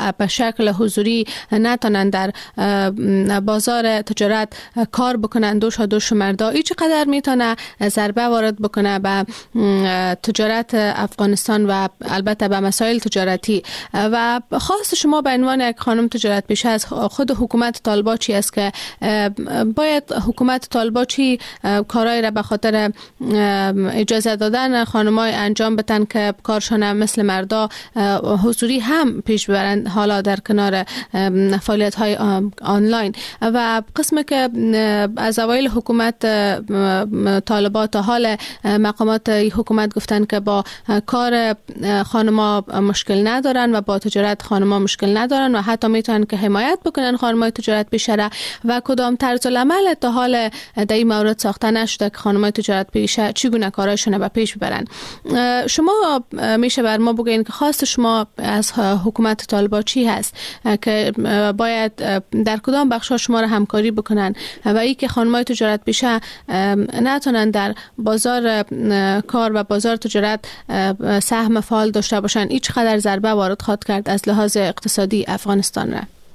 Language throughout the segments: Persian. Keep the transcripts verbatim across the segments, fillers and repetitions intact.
به شکل حضوری نتونن در بازار تجارت کار بکنن دوش و دوش مردا، ای چقدر میتونه ضربه وارد بکنه به تجارت افغانستان و البته به مسائل تجارتی؟ و خاص شما به عنوان یک خانم تجارت پیشه از خود حکومت طالبان چی است که باید حکومت طالبان چی کارهای را به خاطر اجازه دادن خانمای انجام بدن که کارشان مثل مردا حضوری هم پیش ببرند، حالا در کنار فعالیت های آنلاین؟ و قسمی که از اوایل حکومت طالبان تا حال مقامات حکومت گفتن که با کار خانما مشکل ندارن و با تجارت خانما مشکل ندارن و حتی میتونن که حمایت بکنن خانمای تجارت پیشه را، و کدام طرز العمل تا حال در این مورد ساخته نشده که خانمای تجارت پیشه چگونه کارایشون را پیش ببرن. شما میشه بر ما بگین که خواست شما از حکومت طالبان چی هست که باید در کدام بخش‌ها شما را همکاری بکنن و ای که خانمای تجارت پیشه نتونن در بازار کار و بازار تجارت سهم فعال داشته باشن، ای چقدر ضربه وارد خواهد کرد از لحاظ اقتصادی افغانستان را؟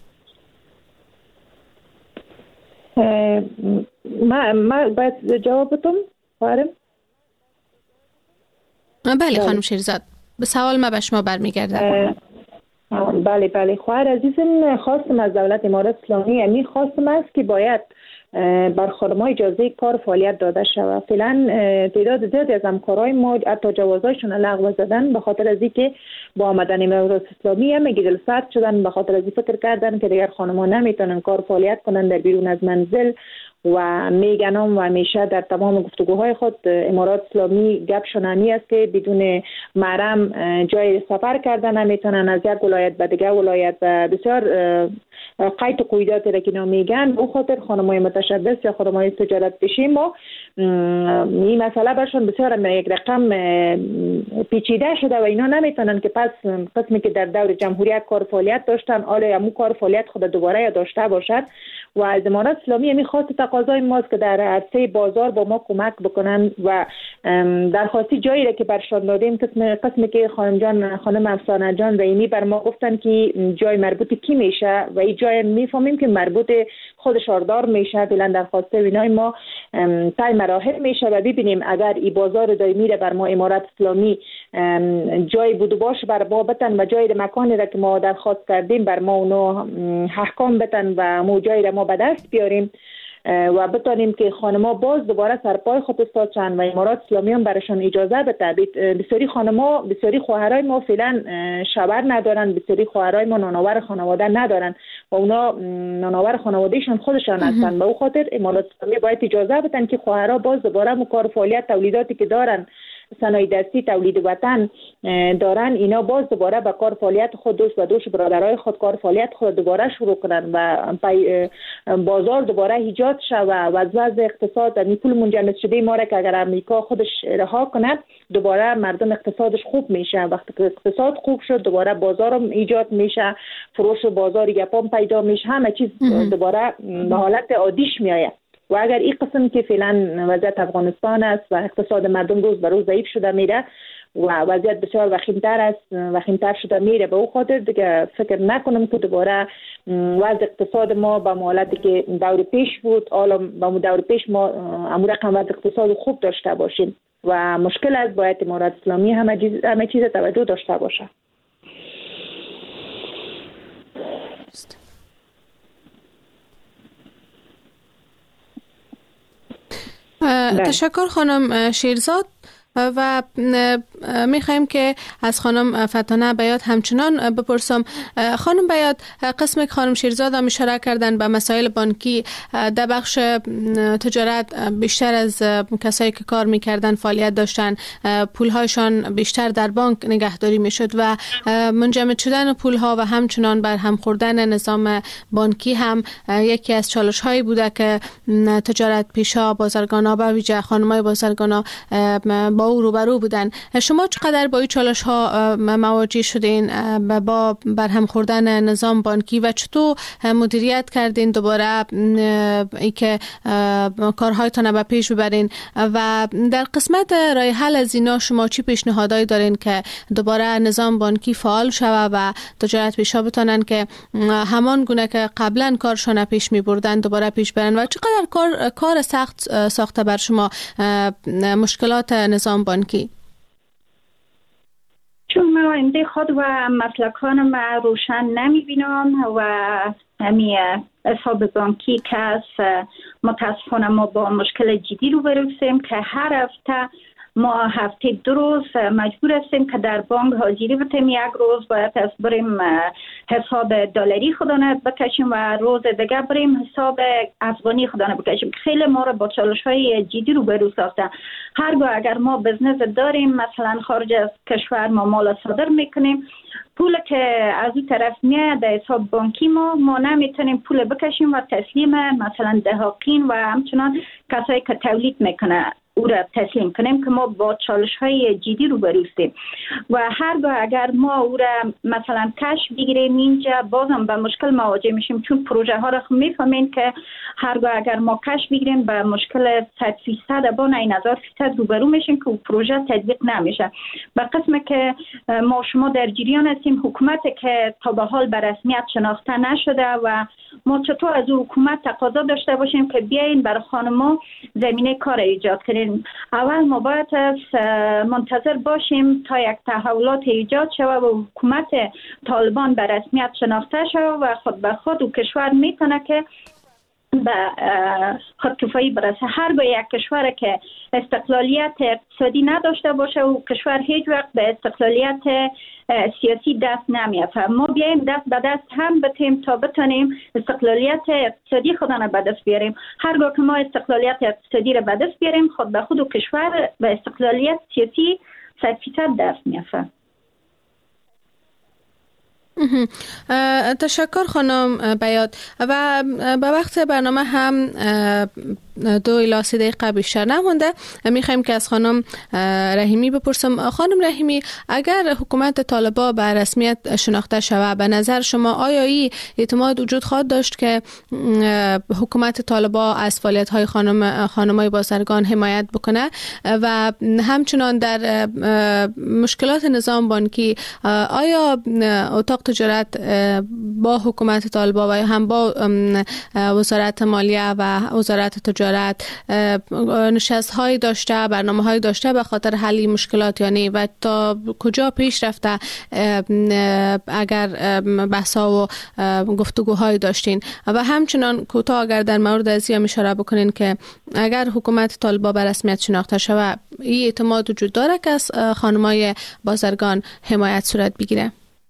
ما ما باید جواب بدم خواهرم؟ بله خانم شیرزاد، به سوال ما به شما برمیگردم. بله بله خواهر عزیزم، خواستم از دولت امارات اسلامی یعنی خواستم است که باید بر خانم‌ها اجازه کار فعالیت داده شود. فعلا تعداد زیادی از همکارای ما حتی جوازایشون لغو زدن به خاطر از اینکه با آمدن امارات اسلامی هم گدل سرد شدن، به خاطر از این فکر کردن که دیگر خانم‌ها نمیتونن کار فعالیت کنن در بیرون از منزل و میگنم و همیشه در تمام گفتگوهای خود امارات اسلامی گپشون همی است که بدون محرم جای سفر کردن نمیتونن از یک ولایت به دیگر ولایت و بسیار قید و قیوداتی را که میگن. به خاطر خانم‌های متشبث یا خانم‌های تجارت پیشه ما این مسئله برشون بسیار یک رقم پیچیده شده و اینا نمیتونن که پس قسمی که در دور جمهوریت کار فعالیت داشتن آله همون کار فعالیت خود دوباره داشته باشد. و از امارات اسلامی همی خواست تقاضای ماست که در عرصه بازار با ما کمک بکنن و درخواستی جایی را که برشان دادیم قسم قسمی که خانم جان خانم افسانه جان رحیمی بر ما گفتن که جای مربوط کی میشه و این جای میفهمیم که مربوط خود شاردار میشه. فعلا درخواسته وینای ما طی مراحل میشه و ببینیم اگر این بازار دائمی را بر ما امارات اسلامی جای بود باش بر ما بتن و جای مکانی را که ما درخواست کردیم بر ما اونو احکام بتن و مو جای را ما به دست بیاریم و بتانیم که خانم‌ها باز دوباره سرپای خود استاد شن و امارات اسلامی هم برشان اجازه بده. بسیاری خانم‌ها بسیاری خواهرای ما فعلا شوهر ندارن، بسیاری خواهرای ما نانآور خانواده ندارن و اونا نانآور خانوادهشان خودشان هستن. به او خاطر امارات اسلامی باید اجازه بدن که خواهرها باز دوباره کار فعالیت تولیداتی که دارن صنایع دستی تولید وطن دارن اینا باز دوباره به کار فعالیت خود دوش و دوش برادرای خود کار فعالیت خود دوباره شروع کنن و بازار دوباره ایجاد شه و وضع اقتصاد و پول منجمد شده ما را که اگر امریکا خودش رها کنه دوباره مردم اقتصادش خوب میشه. وقتی که اقتصاد خوب شد دوباره بازار هم ایجاد میشه، فروش بازار گپام پیدا میشه، همه چیز دوباره به حالت عادیش میآید. و اگر این قسم که فعلا وضعیت افغانستان است و اقتصاد مردم روز به روز ضعیف شده میره و وضعیت بسیار وخیمتر است وخیمتر شده میره، به او خاطر دیگه فکر نکنم که دوباره وضع اقتصاد ما به حالتی که دور پیش بود حالا به دور پیش ما امور رقم وضع اقتصاد خوب داشته باشیم و مشکل است. باید امارات اسلامی همه چیز همه چیز توجه داشته باشه. تشکر خانم شیرزاد و میخوایم که از خانم فتانه بیات همچنان بپرسم. خانم بیات، قسم که خانم شیرزاد هم اشاره کردن به مسائل بانکی در بخش تجارت بیشتر از کسایی که کار میکردن فعالیت داشتن پولهایشان بیشتر در بانک نگهداری میشد و منجمد شدن پولها و همچنان بر هم خوردن نظام بانکی هم یکی از چالش هایی بوده که تجارت پیشا بازرگانا به ویژه خانمای بازرگانا با او روبرو بودن. شما شما چقدر با این چالش ها مواجه شدین با برهم خوردن نظام بانکی و چطور مدیریت کردین دوباره ای که کارهایتان به پیش ببرین و در قسمت راه حل از اینا شما چی پیشنهادایی دارین که دوباره نظام بانکی فعال شود و تجارت پیشا بتونن که همان گونه که قبلا کارشان پیش می بردن دوباره پیش برن و چقدر کار کار سخت ساخته بر شما مشکلات نظام بانکی؟ چون من آینده خود و مسلکان ما روشن نمی بینم و همی حساب بانکی که از متاسفانه ما با مشکل جدی رو بروسیم که هر هفته ما هفته دو روز مجبور هستیم که در بانک حاضری بتیم. یک روز باید از بریم حساب دلاری خودانه بکشیم و روز دیگه بریم حساب افغانی خودانه بکشیم. خیلی ما را با چالش های جدی رو برو ساخته. هرگاه اگر ما بزنس داریم مثلا خارج از کشور ما مال صادر میکنیم، پول که از این طرف میاد در حساب بانکی ما ما نمیتونیم پول بکشیم و تسلیم مثلا دهاقین و همچنان کسایی که تولید میکنه او را تسلیم کنیم که ما با چالش های جدی رو بروستیم و هرگاه اگر ما او را مثلا کش بگیریم اینجا بازم به مشکل مواجه میشیم، چون پروژه ها را میفهمین که هرگاه اگر ما کش بگیریم به مشکل صد فیصد با نه هزار فیصد روبرو میشیم که پروژه تطبیق نمیشه. به قسم که ما شما در جریان هستیم حکومت که تا به حال به رسمیت شناخته نشده و ما چطور از حکومت تقاضا داشته باشیم که بیاین برای خانما زمینه کار ایجاد کنیم. اول ما باید منتظر باشیم تا یک تحولات ایجاد شود و حکومت طالبان به رسمیت شناخته شود و خود به خود و کشور میتونه که به خودکفایی برسه. هرگاه یک کشور که استقلالیت اقتصادی نداشته باشه و کشور هیچ وقت به استقلالیت سیاسی دست نمیافته. ما بیایم دست به دست هم بتیم تا بتونیم استقلالیت اقتصادی خودانه به دست بیاریم. هرگاه که ما استقلالیت اقتصادی را به دست بیاریم خود به خود و کشور به استقلالیت سیاسی صد فیصد دست میافته. تشکر خانم بیات و به وقت برنامه هم دو الی سه دقیقه بیشتر نمونده. میخوایم که از خانم رحیمی بپرسم. خانم رحیمی، اگر حکومت طالبان به رسمیت شناخته شود به نظر شما آیا این اعتماد وجود خواهد داشت که حکومت طالبان از فعالیت های خانم خانمای بازرگان حمایت بکنه و همچنان در مشکلات نظام بانکی آیا اتاق تجارت با حکومت طالبان و هم با وزارت مالیه و وزارت تجارت نشست های داشته، برنامه های داشته به خاطر حل مشکلات یا نه و تا کجا پیش رفته اگر بحثا و گفتگوهای داشتین و همچنان کوتاه اگر در مورد از این اشاره بکنین که اگر حکومت طالبان به رسمیت شناخته شود این اعتماد وجود داره که از خانمای بازرگان حمایت صورت بگیره؟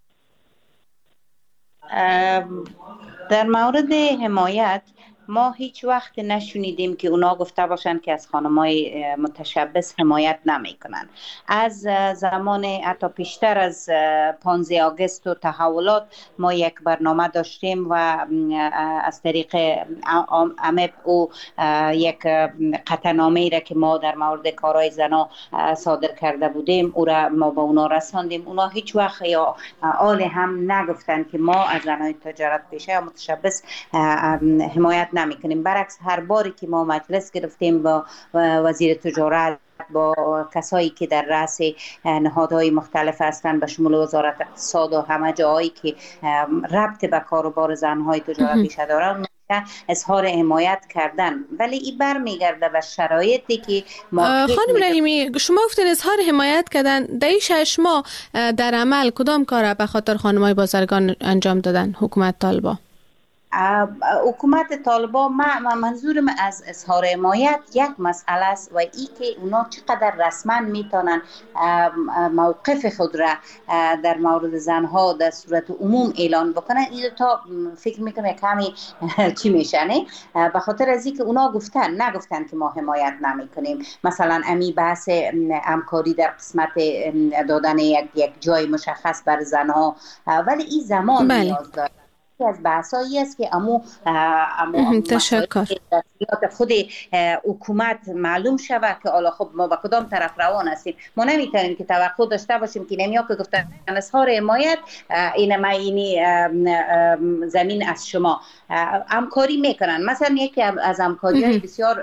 در مورد حمایت ما هیچ وقت نشنیدیم که اونا گفته باشن که از خانمای متشبث حمایت نمی کنن. از زمان حتی پیشتر از پانزده آگوست و تحولات ما یک برنامه داشتیم و از طریق امپ او یک قطعنامه‌ای را که ما در مورد کارهای زنا صادر کرده بودیم او را ما با اونا رساندیم. اونا هیچ وقت یا آل هم نگفتن که ما از زنای تجارت پیشه یا متشبث حمایت نمی کنیم. برعکس هر باری که ما مجلس گرفتیم با وزیر تجارت، با کسایی که در رأس نهادهای مختلف هستند به شمول وزارت اقتصاد و همه جایی که ربط به کاروبار زنهای تجارت پیشه دارند اظهار حمایت کردن، ولی این برمیگرده به شرایطی که ما خانم رحیمی شما گفتین اظهار حمایت کردن. در این شش ماه در عمل کدام کار به خاطر خانمای بازرگان انجام دادن حکومت طالبان؟ حکومت طالبان ما منظورم از اظهار حمایت یک مسئله است و ای که اونا چقدر رسما میتونن موقف خود را در مورد زنها در صورت عموم اعلان بکنن. این تا فکر میکنم کمی چی میشه نه، به خاطر از اینکه اونا گفتن نگفتن که ما حمایت نمیکنیم. مثلا امی بحث همکاری در قسمت دادن یک یک جای مشخص بر زنها، ولی این زمان بله. نیاز داره از بحثایی است که امو امو تشکر خود حکومت معلوم شود که حالا خب ما به کدام طرف روان هستیم. ما نمیتونیم که توقع داشته باشیم که نمیا که گفتن اظهار حمایت این ما اینی زمین از شما همکاری میکنن. مثلا یکی از همکاری‌های بسیار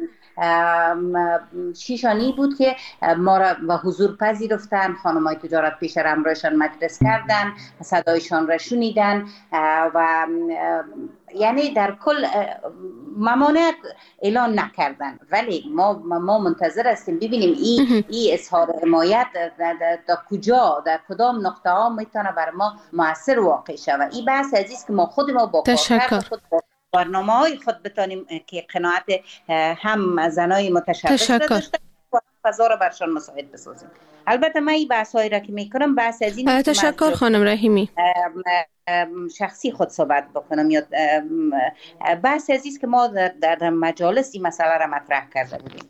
شیشانی بود که ما را و حضور پذیرفتن، خانمای تجارت پیش را همراهشان مجلس کردن، صدایشان را شنیدن و یعنی در کل ممانعت اعلان نکردن. ولی ما ما منتظر هستیم ببینیم این این اظهار حمایت در کجا در کدام نقطه ها میتونه بر ما موثر واقع شود. این بحث عزیز که ما خود ما با کارکرد خود برنامه های خود بتانیم که قناعت هم زنای متشبث را داشته و فضا را برشان مساعد بسازیم. البته من این بحث هایی را که میکنم بحث از این تشکر خانم رحیمی شخصی خود صحبت بکنم یا بحث عزیز که ما در, در مجالس این مسئله را مطرح کرده بودیم.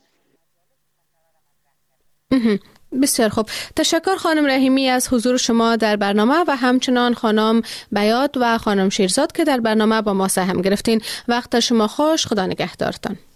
بسیار خوب، تشکر خانم رحیمی از حضور شما در برنامه و همچنان خانم بیات و خانم شیرزاد که در برنامه با ما سهم گرفتین. وقت شما خوش، خدا نگهدارتان.